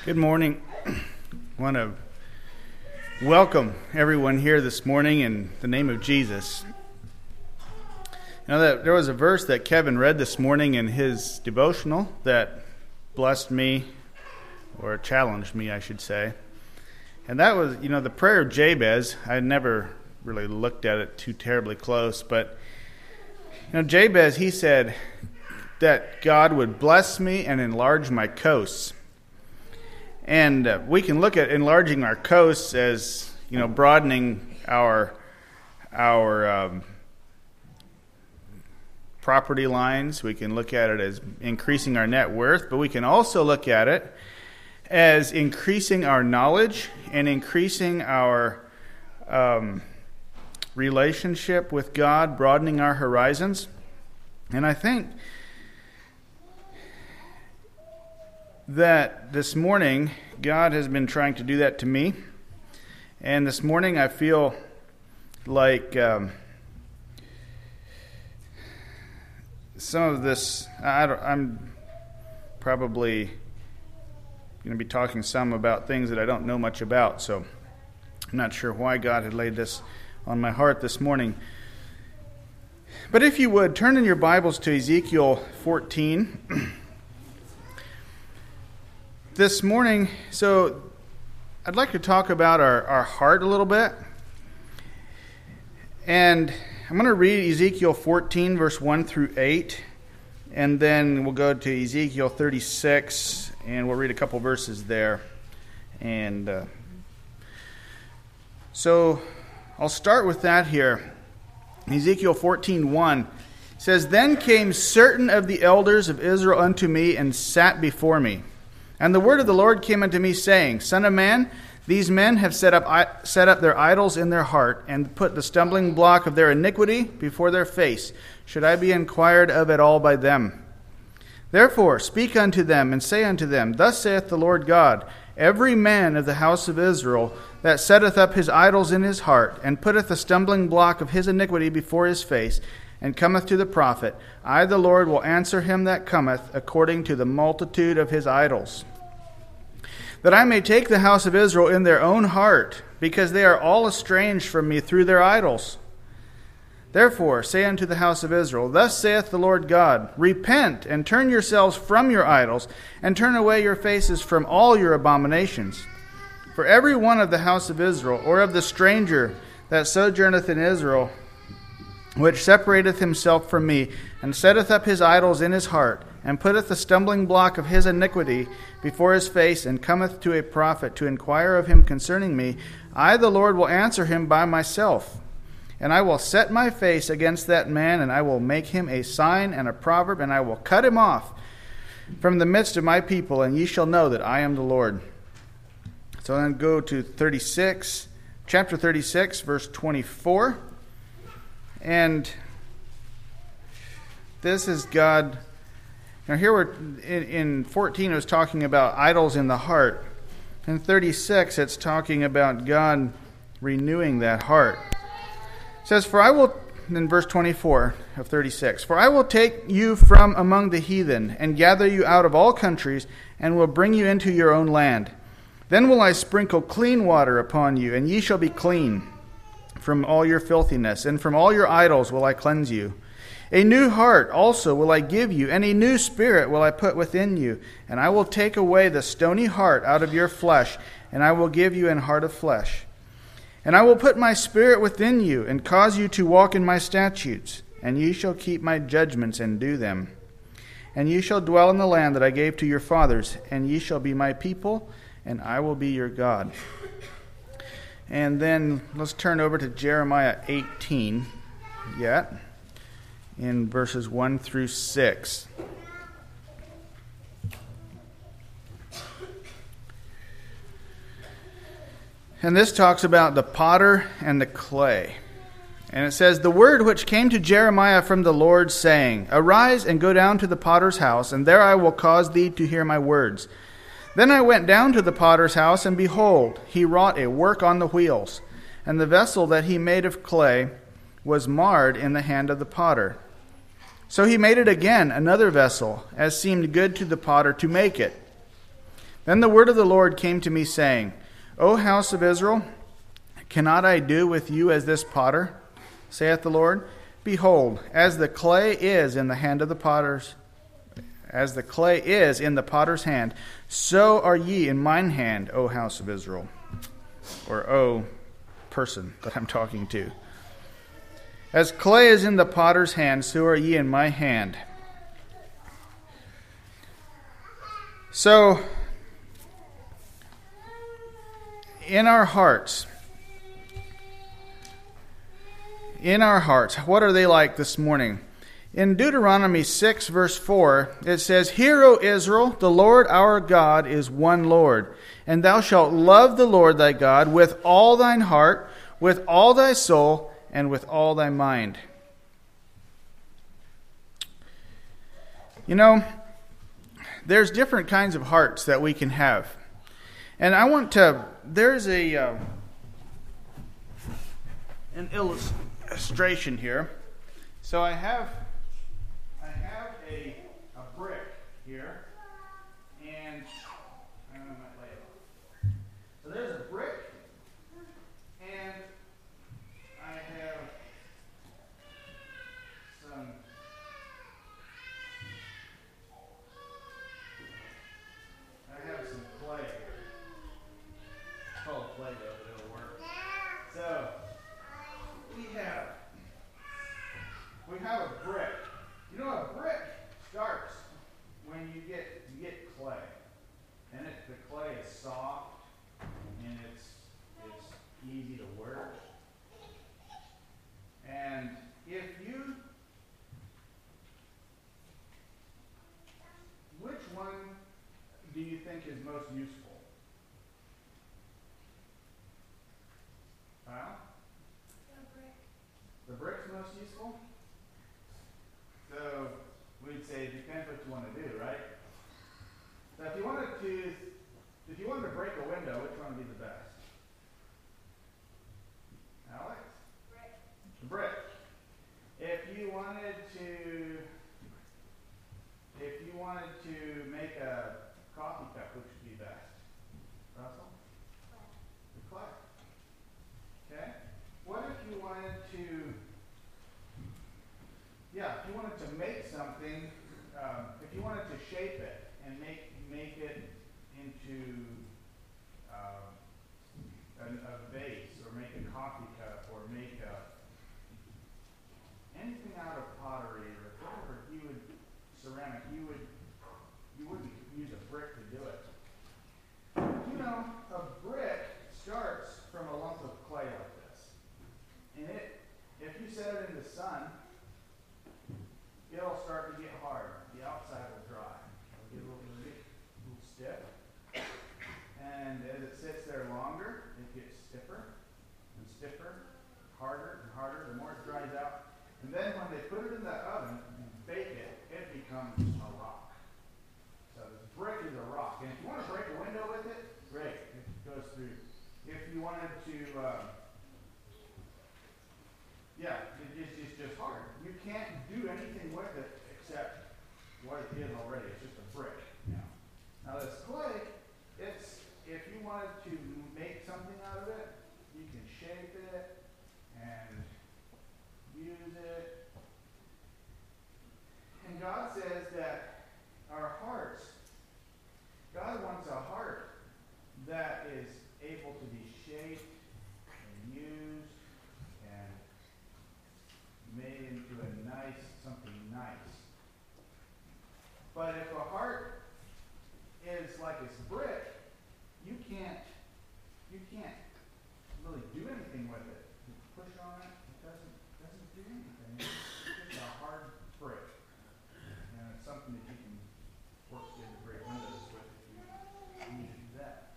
Good morning. I want to welcome everyone here this morning in the name of Jesus. You know that there was a verse that Kevin read this morning in his devotional that blessed me, or challenged me, I should say. And that was, the prayer of Jabez. I never really looked at it too terribly close, but Jabez, he said that God would bless me and enlarge my coasts. And we can look at enlarging our coasts as, broadening our property lines. We can look at it as increasing our net worth, but we can also look at it as increasing our knowledge and increasing our relationship with God, broadening our horizons. And I think that this morning, God has been trying to do that to me. And this morning, I feel like some of this, I'm probably going to be talking some about things that I don't know much about. So I'm not sure why God had laid this on my heart this morning. But if you would, turn in your Bibles to Ezekiel 14. This morning, so I'd like to talk about our heart a little bit. And I'm going to read Ezekiel 14, verse 1 through 8. And then we'll go to Ezekiel 36, and we'll read a couple verses there. And so I'll start with that here. Ezekiel 14:1 says, "Then came certain of the elders of Israel unto me, and sat before me. And the word of the Lord came unto me, saying, Son of man, these men have set up their idols in their heart, and put the stumbling block of their iniquity before their face. Should I be inquired of at all by them? Therefore speak unto them, and say unto them, Thus saith the Lord God, Every man of the house of Israel that setteth up his idols in his heart, and putteth the stumbling block of his iniquity before his face, and cometh to the prophet, I the Lord will answer him that cometh according to the multitude of his idols. That I may take the house of Israel in their own heart, because they are all estranged from me through their idols. Therefore say unto the house of Israel, Thus saith the Lord God, Repent, and turn yourselves from your idols, and turn away your faces from all your abominations. For every one of the house of Israel, or of the stranger that sojourneth in Israel, which separateth himself from me, and setteth up his idols in his heart, and putteth the stumbling block of his iniquity before his face, and cometh to a prophet to inquire of him concerning me, I the Lord will answer him by myself. And I will set my face against that man, and I will make him a sign and a proverb, and I will cut him off from the midst of my people, and ye shall know that I am the Lord." So then go to chapter 36, verse 24. And this is God. Now here we're in 14, it was talking about idols in the heart. In 36, it's talking about God renewing that heart. It says, "For I will," in verse 24 of 36, "For I will take you from among the heathen, and gather you out of all countries, and will bring you into your own land. Then will I sprinkle clean water upon you, and ye shall be clean from all your filthiness, and from all your idols will I cleanse you. A new heart also will I give you, and a new spirit will I put within you. And I will take away the stony heart out of your flesh, and I will give you an heart of flesh. And I will put my spirit within you, and cause you to walk in my statutes, and ye shall keep my judgments and do them. And ye shall dwell in the land that I gave to your fathers, and ye shall be my people, and I will be your God." And then let's turn over to Jeremiah 18 in verses 1 through 6. And this talks about the potter and the clay. And it says, "The word which came to Jeremiah from the Lord, saying, Arise and go down to the potter's house, and there I will cause thee to hear my words. Then I went down to the potter's house, and behold, he wrought a work on the wheels. And the vessel that he made of clay was marred in the hand of the potter. So he made it again, another vessel, as seemed good to the potter to make it. Then the word of the Lord came to me, saying, O house of Israel, cannot I do with you as this potter, saith the Lord? Behold, as the clay is in the hand of the potters, as the clay is in the potter's hand, so are ye in mine hand, O house of Israel. Or O person that I'm talking to. As clay is in the potter's hand, so are ye in my hand. So, in our hearts, what are they like this morning? In Deuteronomy 6, verse 4, it says, Hear, O Israel, the Lord our God is one Lord, and thou shalt love the Lord thy God with all thine heart, with all thy soul, and with all thy mind. You know, there's different kinds of hearts that we can have. And I want to, there's an illustration here. So I have a brick here, and I don't know my layout. So there's a brick, and I have some clay. It's called Play-Doh, but it'll work. So we have a brick. You know, a brick starts when you get clay, and the clay is soft and it's easy to work. And which one do you think is most useful? Huh? The brick's most useful? So we'd say it depends what you want to do, right? So if you wanted to break a window, which one would be the best? Alex? Brick. The brick. If you wanted to make a coffee cup, which would be best? Russell? The clay. Okay. What if you wanted to make something, if you wanted to shape it and make it into a vase, or make a coffee cup, or make anything out of pottery or whatever ceramic, you wouldn't use a brick to do it. You know, a brick starts from a lump of clay like this. And if you set it in the sun, it'll start to get hard. The outside will dry. It'll get a little stiff. And as it sits there longer, it gets stiffer and stiffer, harder and harder, the more it dries out. And then when they put it in the oven and bake it, it becomes a rock. So this brick is a rock. And if you want to break a window with it, great. It goes through. If you wanted to, it's just hard. You can't do anything with it except what it is already. It's just a brick. Now this clay, if you wanted to make something out of it, you can shape it and use it. And God says that our hearts, God wants a heart that is able to be shaped and used and made into something nice. But if a heart is like it's brick, you can't really do anything with it. You push on it, it doesn't do anything. It's just a hard brick. And it's something that you can work to break windows with if you need to do that.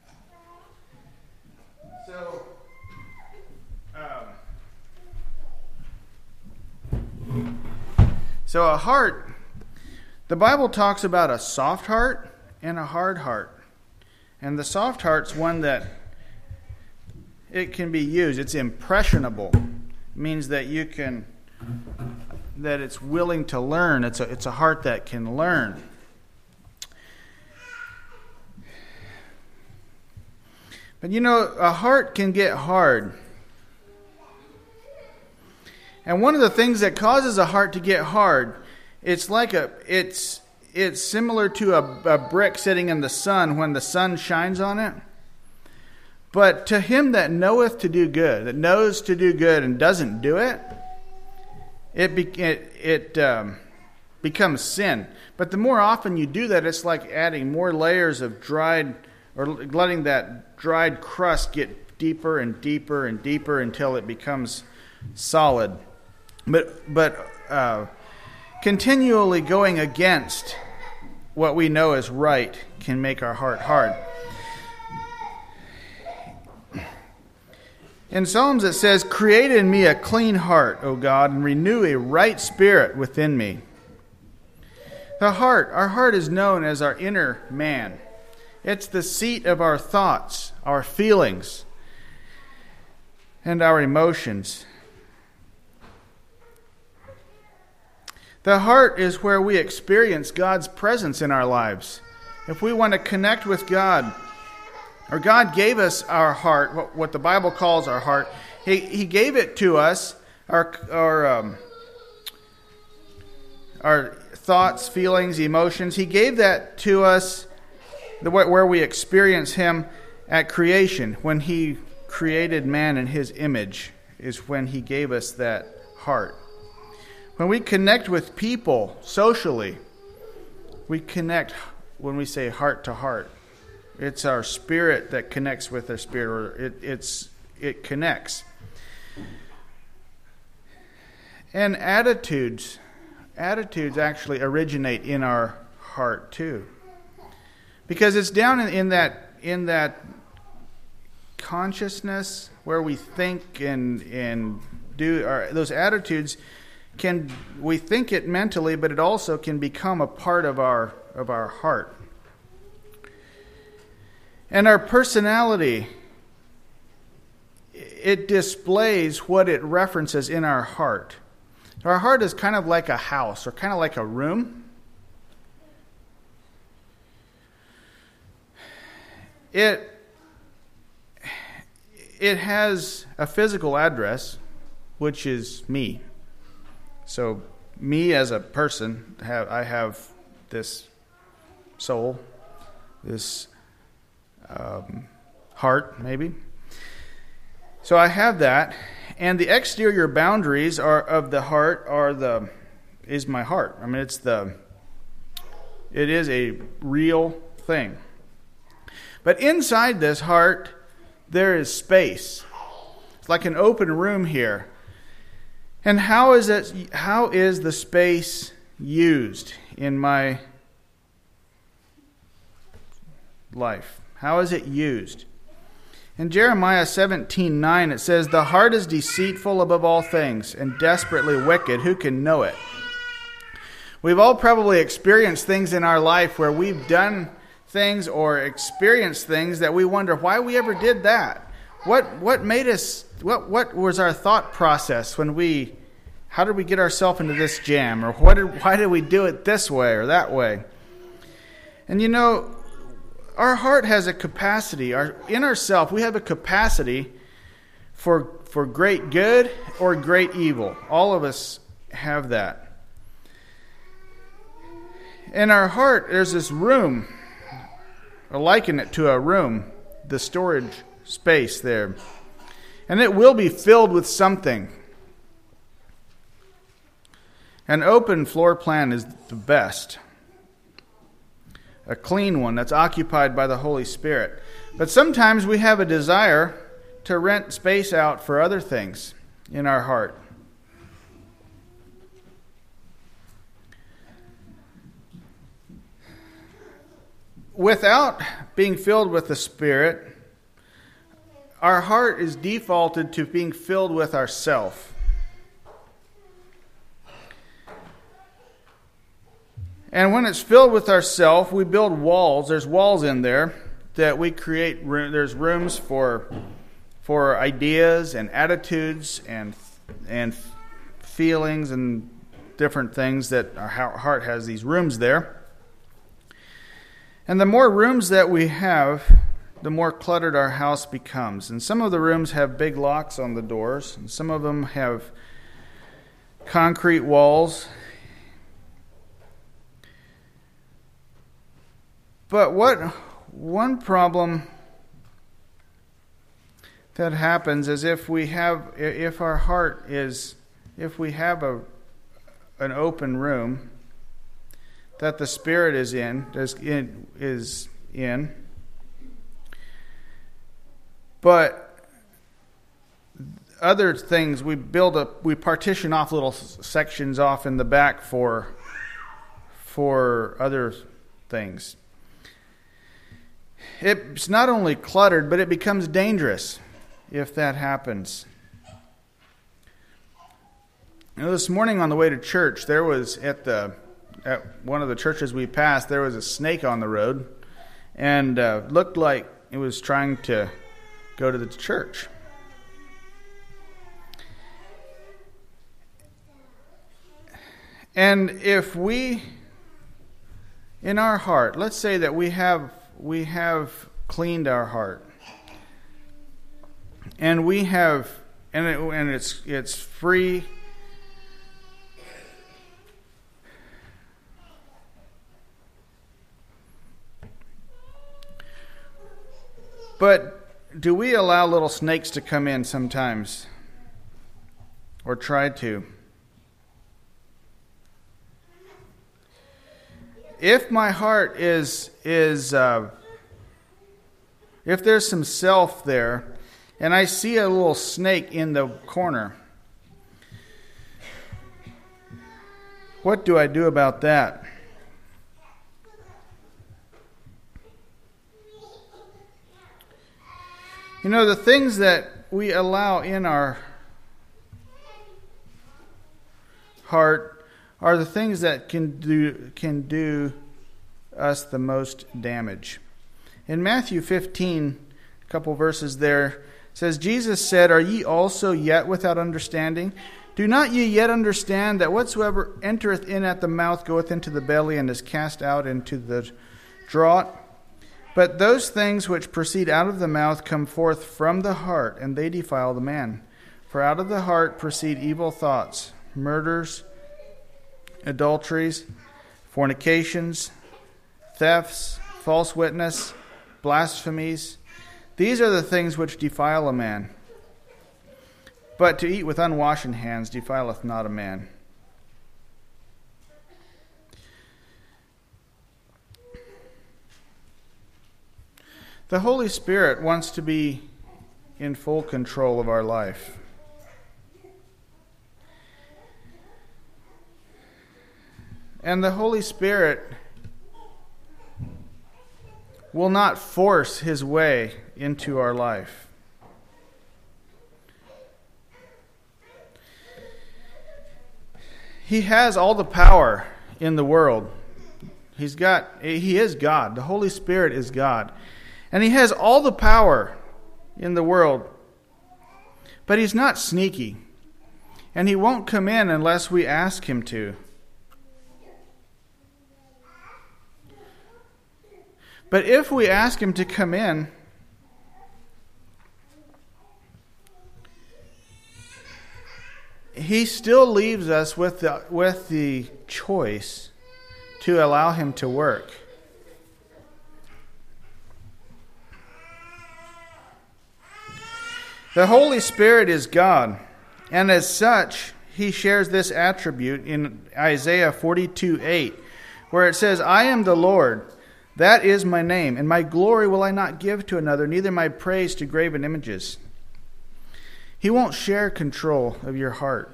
So a heart, the Bible talks about a soft heart and a hard heart. And the soft heart's one that it can be used. It's impressionable. It means that that it's willing to learn. It's a heart that can learn. But a heart can get hard. And one of the things that causes a heart to get hard, it's similar to a brick sitting in the sun when the sun shines on it. But to him that knoweth to do good, that knows to do good and doesn't do it, it becomes sin. But the more often you do that, it's like adding more layers of dried, or letting that dried crust get deeper and deeper and deeper until it becomes solid. But continually going against what we know is right can make our heart hard. In Psalms it says, "Create in me a clean heart, O God, and renew a right spirit within me." Our heart is known as our inner man. It's the seat of our thoughts, our feelings, and our emotions. The heart is where we experience God's presence in our lives. If we want to connect with God, or God gave us our heart, what the Bible calls our heart, He gave it to us, our thoughts, feelings, emotions. He gave that to us where we experience Him at creation. When He created man in His image is when He gave us that heart. When we connect with people socially, we connect when we say heart to heart. It's our spirit that connects with their spirit, or it connects. And attitudes actually originate in our heart too, because it's down in that consciousness where we think and do those attitudes. We think it mentally, but it also can become a part of our heart. And our personality, it displays what it references in our heart. Our heart is kind of like a house, or kind of like a room. It has a physical address, which is me. So me as a person, I have this soul, this heart, maybe. So I have that, and the exterior boundaries of the heart is my heart. I mean, it is a real thing. But inside this heart, there is space. It's like an open room here. And how is the space used in my life? How is it used? In Jeremiah 17:9 it says, "The heart is deceitful above all things and desperately wicked. Who can know it?" We've all probably experienced things in our life where we've done things or experienced things that we wonder why we ever did that. What made us? What was our thought process how did we get ourselves into this jam? Or why did we do it this way or that way? And our heart has a capacity. In ourself, we have a capacity for great good or great evil. All of us have that. In our heart, there's this room. I liken it to a room, the storage space there. And it will be filled with something. An open floor plan is the best. A clean one that's occupied by the Holy Spirit. But sometimes we have a desire to rent space out for other things in our heart. Without being filled with the Spirit, our heart is defaulted to being filled with ourself. And when it's filled with ourself, we build walls. There's walls in there that we create. There's rooms for ideas and attitudes and feelings and different things that our heart has these rooms there. And the more rooms that we have the more cluttered our house becomes. And some of the rooms have big locks on the doors, and some of them have concrete walls. But one problem that happens is if we have an open room that the Spirit is in, but other things we partition off little sections off in the back for other things. It's not only cluttered, but it becomes dangerous if that happens. This morning on the way to church, there was at one of the churches we passed, there was a snake on the road, and looked like it was trying to go to the church. And if we, in our heart, let's say that we have cleaned our heart, and we have, and it's free. But do we allow little snakes to come in sometimes? Or try to? If my heart is if there's some self there, and I see a little snake in the corner, what do I do about that? The things that we allow in our heart are the things that can do us the most damage. In Matthew 15, a couple verses there, it says, Jesus said, "Are ye also yet without understanding? Do not ye yet understand that whatsoever entereth in at the mouth goeth into the belly, and is cast out into the draught? But those things which proceed out of the mouth come forth from the heart, and they defile the man. For out of the heart proceed evil thoughts, murders, adulteries, fornications, thefts, false witness, blasphemies. These are the things which defile a man. But to eat with unwashen hands defileth not a man." The Holy Spirit wants to be in full control of our life. And the Holy Spirit will not force His way into our life. He has all the power in the world. He is God. The Holy Spirit is God. And He has all the power in the world. But He's not sneaky. And He won't come in unless we ask Him to. But if we ask Him to come in, He still leaves us with the choice to allow Him to work. The Holy Spirit is God, and as such, He shares this attribute in Isaiah 42:8, where it says, "I am the Lord, that is my name, and my glory will I not give to another, neither my praise to graven images." He won't share control of your heart.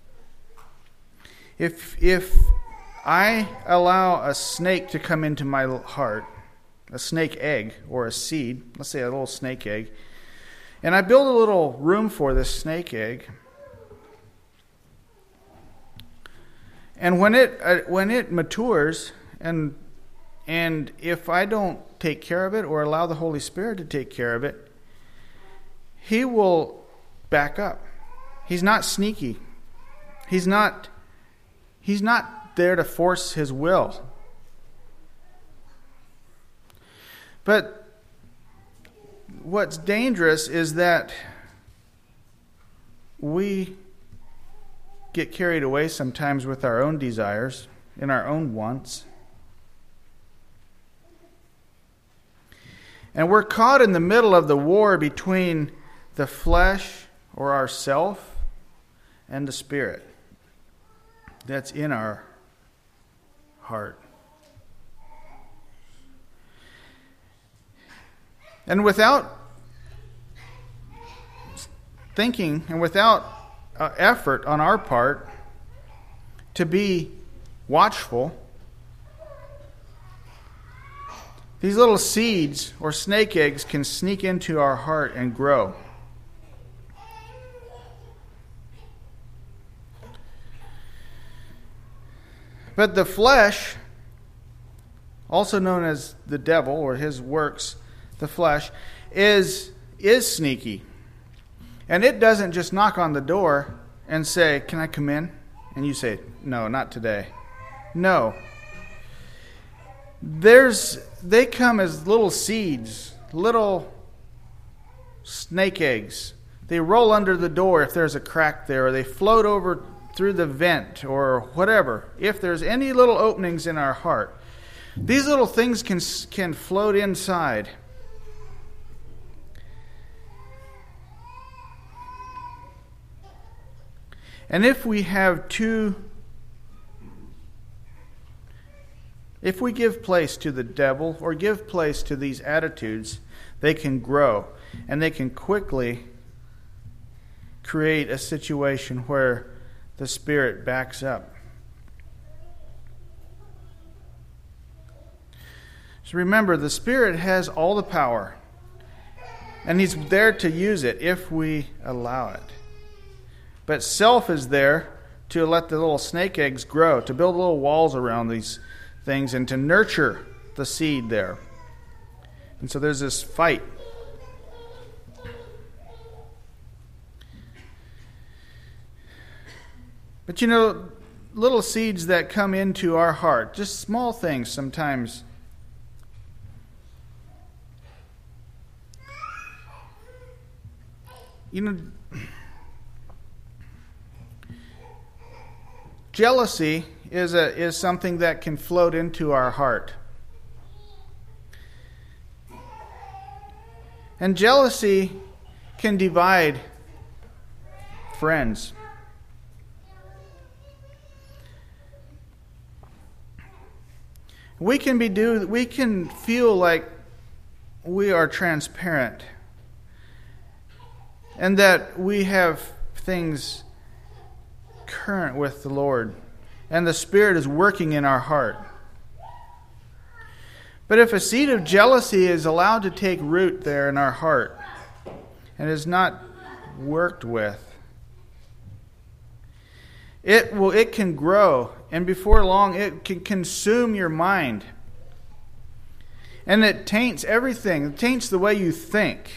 If I allow a snake to come into my heart, a snake egg or a seed, let's say a little snake egg, and I build a little room for this snake egg, and when it matures, and if I don't take care of it or allow the Holy Spirit to take care of it, He will back up. He's not sneaky. He's not there to force His will. But what's dangerous is that we get carried away sometimes with our own desires and our own wants. And we're caught in the middle of the war between the flesh or ourself and the spirit that's in our heart. And without thinking and without effort on our part to be watchful, these little seeds or snake eggs can sneak into our heart and grow. But the flesh, also known as the devil or his works, the flesh, is sneaky. And it doesn't just knock on the door and say, "Can I come in?" And you say, "No, not today." No. They come as little seeds, little snake eggs. They roll under the door if there's a crack there, or they float over through the vent or whatever. If there's any little openings in our heart, these little things can float inside. And if we give place to the devil or give place to these attitudes, they can grow and they can quickly create a situation where the spirit backs up. So remember, the Spirit has all the power, and He's there to use it if we allow it. But self is there to let the little snake eggs grow, to build little walls around these things and to nurture the seed there. And so there's this fight. But little seeds that come into our heart, just small things sometimes. Jealousy is something that can float into our heart. And jealousy can divide friends. We can feel like we are transparent and that we have things current with the Lord and the Spirit is working in our heart. But if a seed of jealousy is allowed to take root there in our heart and is not worked with, it can grow, and before long it can consume your mind. And it taints everything. It taints the way you think.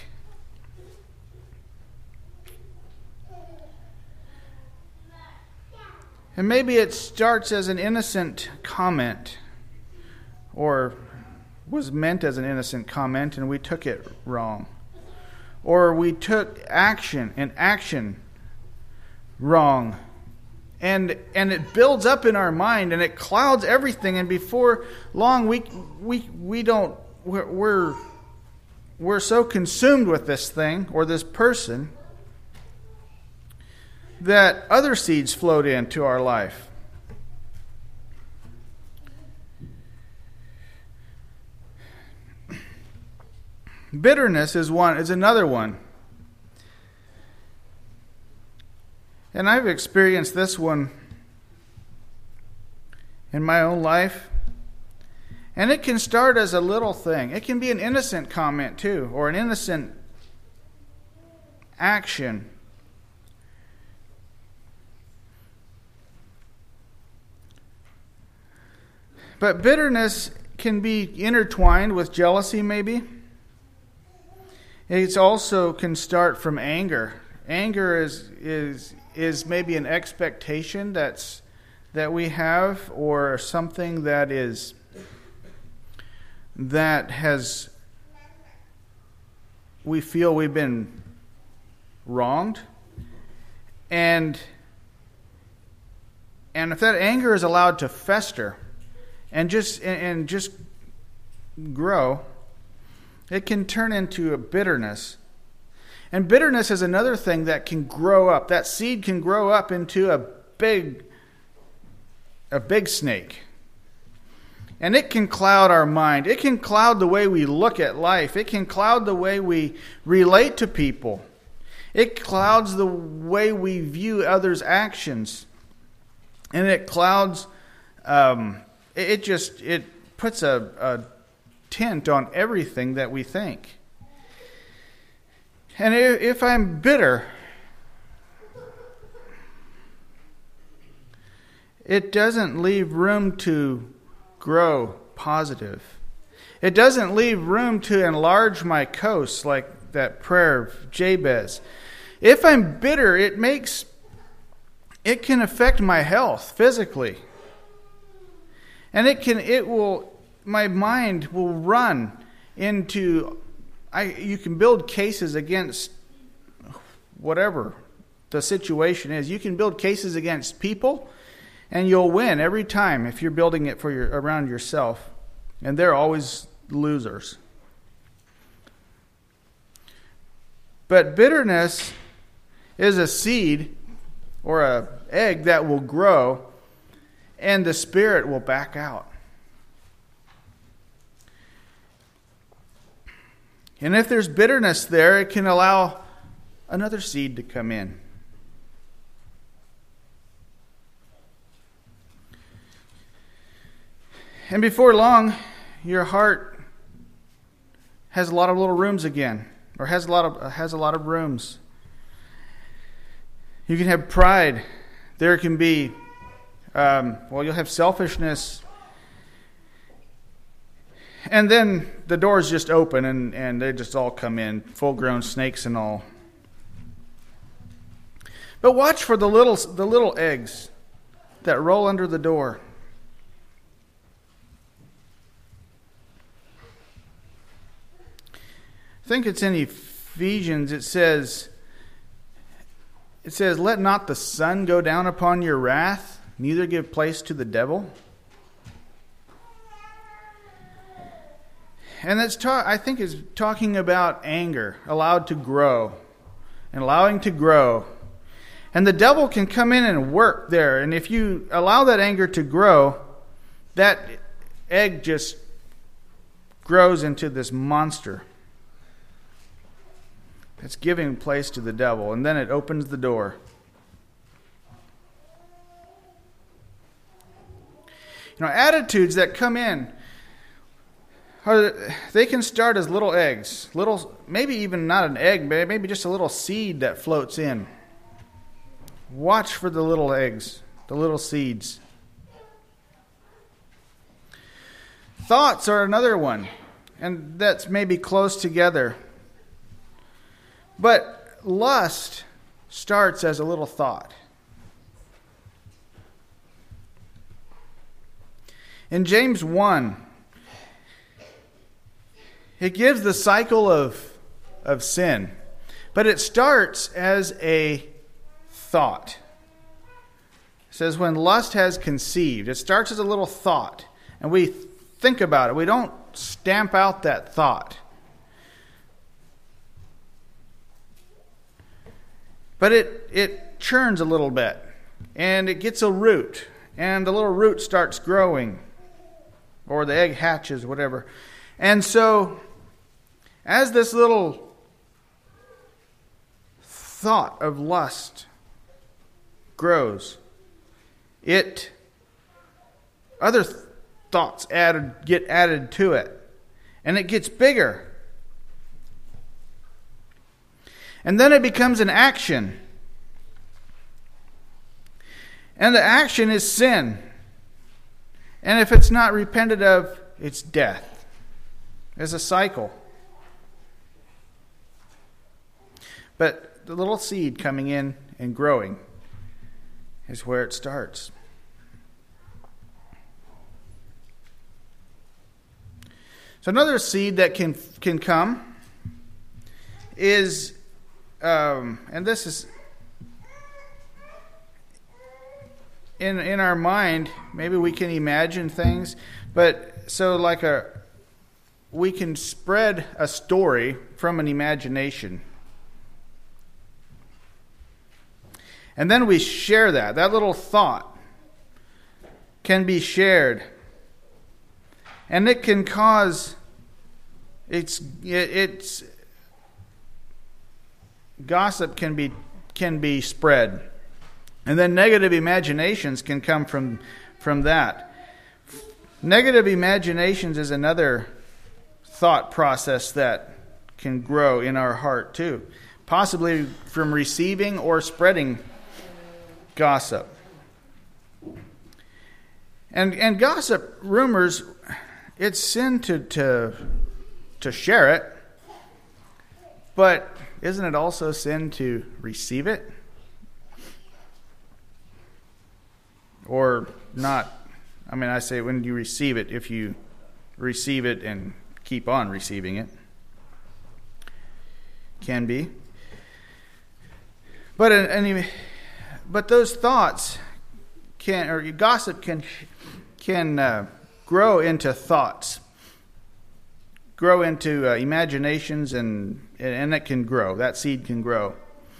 And maybe it starts as an innocent comment, or was meant as an innocent comment and we took it wrong. Or we took action wrong. And it builds up in our mind and it clouds everything, and before long we're so consumed with this thing or this person that other seeds float into our life. Bitterness is another one. And I've experienced this one in my own life. And it can start as a little thing. It can be an innocent comment too, or an innocent action. But bitterness can be intertwined with jealousy maybe. It also can start from anger. Anger is maybe an expectation that we have, or something that has we feel we've been wronged. And if that anger is allowed to fester and just grow, it can turn into a bitterness. And bitterness is another thing that can grow up. That seed can grow up into a big snake. And it can cloud our mind. It can cloud the way we look at life. It can cloud the way we relate to people. It clouds the way we view others' actions. And it clouds, it puts a tint on everything that we think. And if I'm bitter, it doesn't leave room to grow positive. It doesn't leave room to enlarge my coast like that prayer of Jabez. If I'm bitter, it can affect my health physically. And my mind will run into, you can build cases against whatever the situation is. You can build cases against people, and you'll win every time if you're building it around yourself. And they're always losers. But bitterness is a seed or an egg that will grow, and the spirit will back out. And if there's bitterness there, it can allow another seed to come in. And before long, your heart has a lot of little rooms again, or has a lot of rooms. You can have pride. There can be, you'll have selfishness. And then the doors just open and they just all come in, full-grown snakes and all. But watch for the little eggs that roll under the door. I think it's in Ephesians. It says, "Let not the sun go down upon your wrath, neither give place to the devil." And I think it's talking about anger, allowed to grow, and allowing to grow. And the devil can come in and work there. And if you allow that anger to grow, that egg just grows into this monster. It's giving place to the devil, and then it opens the door. Attitudes that come in, they can start as little eggs, maybe even not an egg, but maybe just a little seed that floats in. Watch for the little eggs, the little seeds. Thoughts are another one, and that's maybe close together. But lust starts as a little thought. In James 1, it gives the cycle of sin, but it starts as a thought. It says when lust has conceived, it starts as a little thought, and we think about it. We don't stamp out that thought. But it churns a little bit, and it gets a root, and the little root starts growing, or the egg hatches, whatever. And so, as this little thought of lust grows, other thoughts get added to it, and it gets bigger. And then it becomes an action. And the action is sin. And if it's not repented of, it's death. It's a cycle. But the little seed coming in and growing is where it starts. So another seed that can come is, and this is in our mind, maybe we can imagine things, but so we can spread a story from an imagination. And then we share that. That little thought can be shared. And it can cause, it's gossip can be spread. And then negative imaginations can come from that. Negative imaginations is another thought process that can grow in our heart too. Possibly from receiving or spreading gossip. And gossip, rumors, it's sin to share it. But isn't it also sin to receive it? Or not? I mean, I say when you receive it, if you receive it and keep on receiving it. Can be. But those thoughts gossip can grow into thoughts, grow into imaginations, and it can grow. That seed can grow.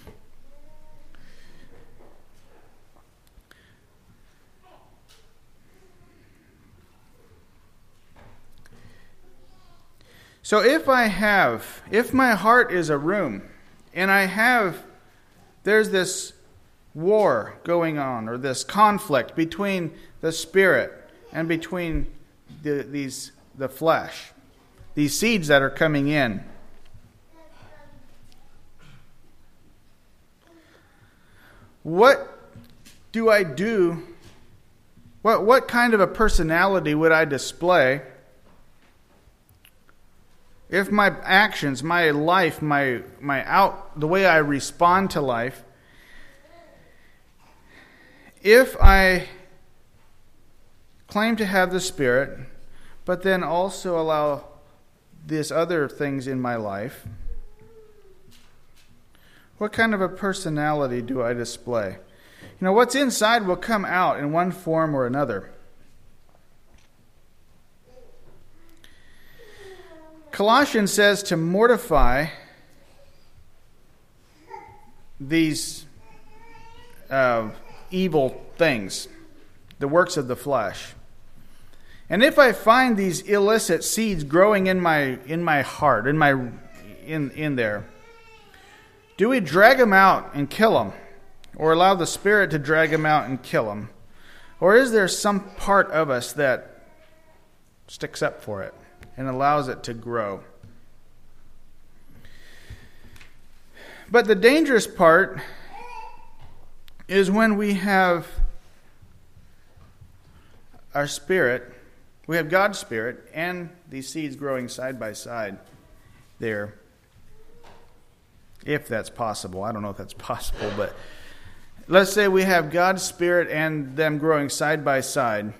So if my heart is a room, and there's this war going on, or this conflict between the spirit and between the flesh, these seeds that are coming in. What do I do? What kind of a personality would I display if my actions, my life, the way I respond to life, if I claim to have the Spirit, but then also allow these other things in my life, what kind of a personality do I display? What's inside will come out in one form or another. Colossians says to mortify these evil things, the works of the flesh. And if I find these illicit seeds growing in my heart, in there, do we drag them out and kill them, or allow the Spirit to drag them out and kill them, or is there some part of us that sticks up for it and allows it to grow? But the dangerous part is when we have our spirit, we have God's Spirit, and these seeds growing side by side there. If that's possible. I don't know if that's possible, but let's say we have God's Spirit and them growing side by side.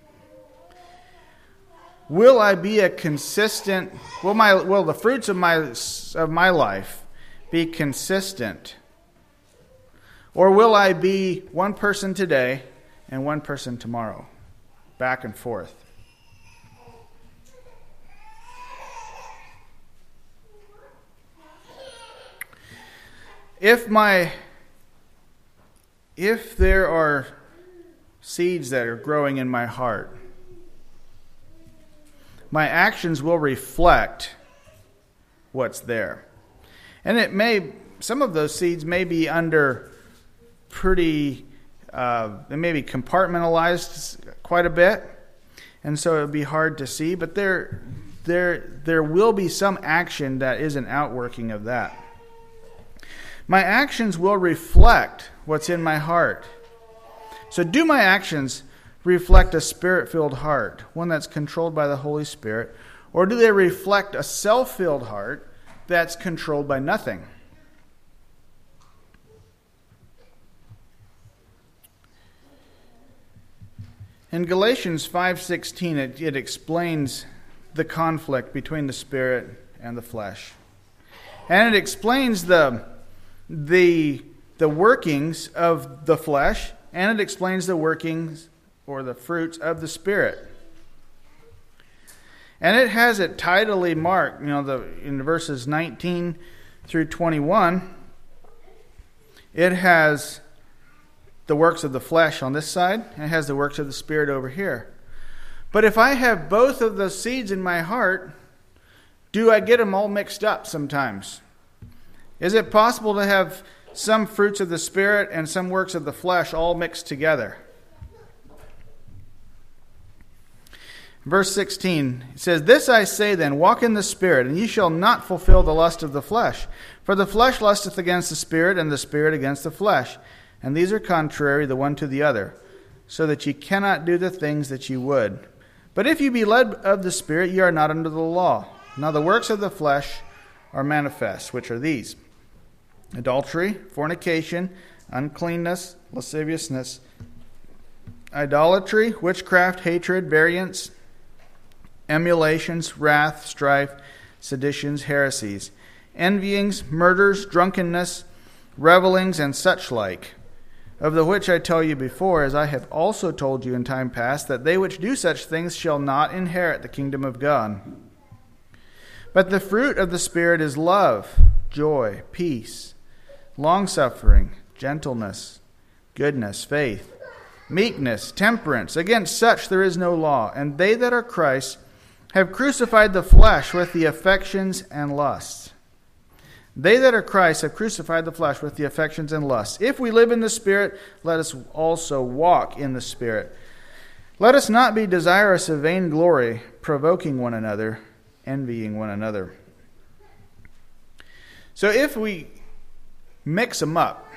Will I be a consistent? Will the fruits of my life be consistent, or will I be one person today and one person tomorrow, back and forth? If there are seeds that are growing in my heart, my actions will reflect what's there. And some of those seeds may be under they may be compartmentalized quite a bit, and so it would be hard to see, but there will be some action that is an outworking of that. My actions will reflect what's in my heart. So do my actions reflect a Spirit-filled heart, one that's controlled by the Holy Spirit, or do they reflect a self-filled heart that's controlled by nothing? In Galatians 5:16, it explains the conflict between the Spirit and the flesh. And it explains the workings of the flesh, and it explains the workings or the fruits of the Spirit. And it has it tidily marked, in verses 19 through 21, it has the works of the flesh on this side, and it has the works of the Spirit over here. But if I have both of the seeds in my heart, do I get them all mixed up sometimes? Is it possible to have some fruits of the Spirit and some works of the flesh all mixed together? Verse 16, it says, "This I say then, walk in the Spirit, and ye shall not fulfill the lust of the flesh. For the flesh lusteth against the Spirit, and the Spirit against the flesh. And these are contrary the one to the other, so that ye cannot do the things that ye would. But if ye be led of the Spirit, ye are not under the law. Now the works of the flesh are manifest, which are these: adultery, fornication, uncleanness, lasciviousness, idolatry, witchcraft, hatred, variance, emulations, wrath, strife, seditions, heresies, envyings, murders, drunkenness, revellings, and such like, of the which I tell you before, as I have also told you in time past, that they which do such things shall not inherit the kingdom of God. But the fruit of the Spirit is love, joy, peace, long-suffering, gentleness, goodness, faith, meekness, temperance. Against such there is no law. And they that are Christ have crucified the flesh with the affections and lusts." They that are Christ have crucified the flesh with the affections and lusts. If we live in the Spirit, let us also walk in the Spirit. Let us not be desirous of vainglory, provoking one another, envying one another. So if we mix them up,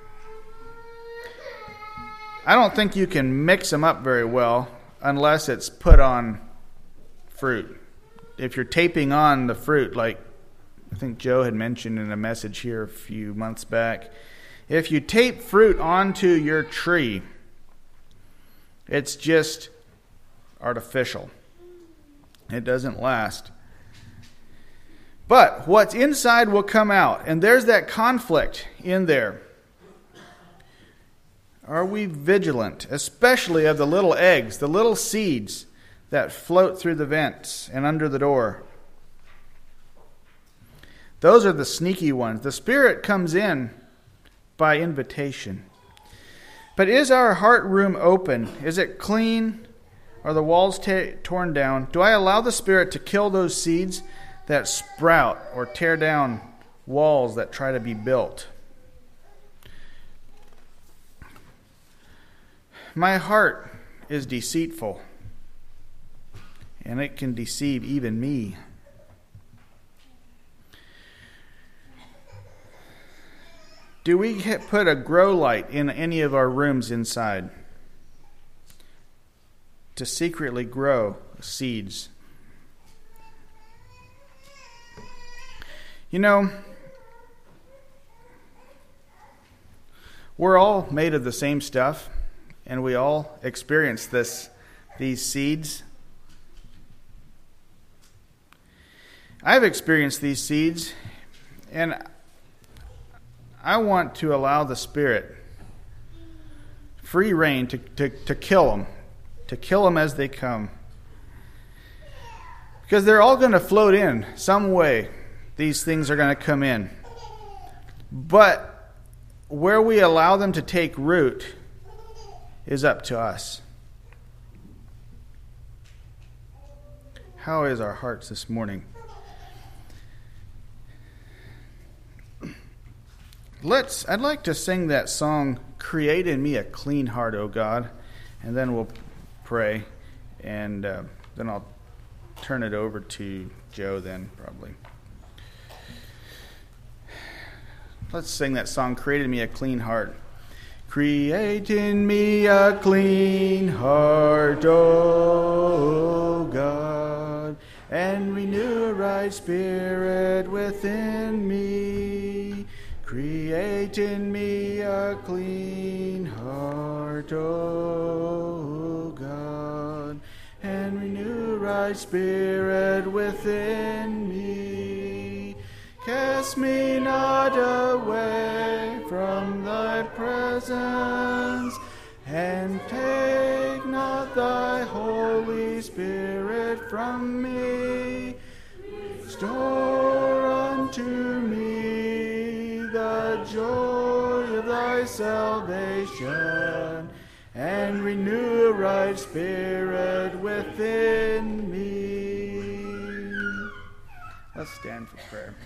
I don't think you can mix them up very well unless it's put on fruit. If you're taping on the fruit, like I think Joe had mentioned in a message here a few months back, if you tape fruit onto your tree, it's just artificial. It doesn't last. But what's inside will come out, and there's that conflict in there. Are we vigilant, especially of the little eggs, the little seeds that float through the vents and under the door? Those are the sneaky ones. The Spirit comes in by invitation. But is our heart room open? Is it clean? Are the walls torn down? Do I allow the Spirit to kill those seeds that sprout or tear down walls that try to be built? My heart is deceitful, and it can deceive even me. Do we put a grow light in any of our rooms inside to secretly grow seeds? We're all made of the same stuff, and we all experience these seeds. I've experienced these seeds, and I want to allow the Spirit free rein to kill them as they come. Because they're all going to float in some way. These things are going to come in. But where we allow them to take root is up to us. How is our hearts this morning? I'd like to sing that song, "Create in Me a Clean Heart, O God," and then we'll pray, and then I'll turn it over to Joe then, probably. Let's sing that song, "Create in Me a Clean Heart." Create in me a clean heart, O God, and renew a right spirit within me. Create in me a clean heart, O God, and renew a right spirit within me. Cast Cast me not away from thy presence, and take not thy Holy Spirit from me. Restore unto me the joy of thy salvation, and renew a right spirit within me. Let's stand for prayer.